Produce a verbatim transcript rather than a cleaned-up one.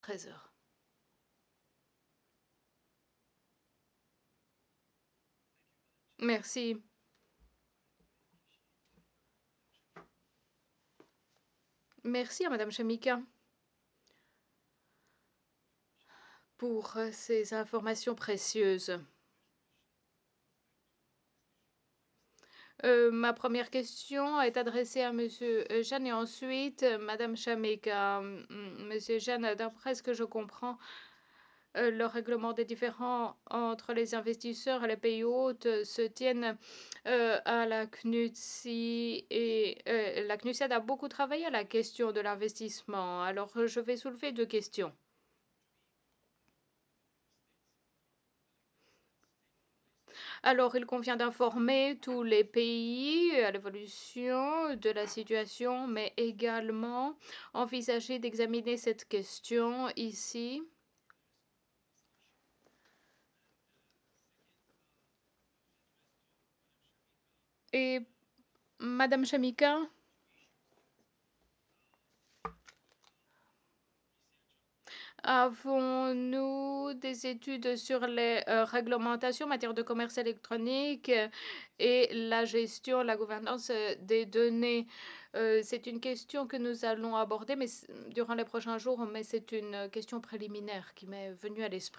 treize heures. Merci. Merci à Madame Chamika pour euh, ces informations précieuses. Euh, ma première question est adressée à Monsieur euh, Jeanne et ensuite euh, Madame Chamika. Hum, Monsieur Jeanne, d'après ce que je comprends, euh, le règlement des différends entre les investisseurs et les pays hôtes euh, se tiennent euh, à la C N U T S I et euh, la C N U S I A a beaucoup travaillé à la question de l'investissement. Alors, euh, je vais soulever deux questions. Alors, il convient d'informer tous les pays à l'évolution de la situation, mais également envisager d'examiner cette question ici. Et Madame Chamika, avons-nous des études sur les euh, réglementations en matière de commerce électronique euh, et la gestion, la gouvernance euh, des données? Euh, c'est une question que nous allons aborder mais, durant les prochains jours, mais c'est une question préliminaire qui m'est venue à l'esprit.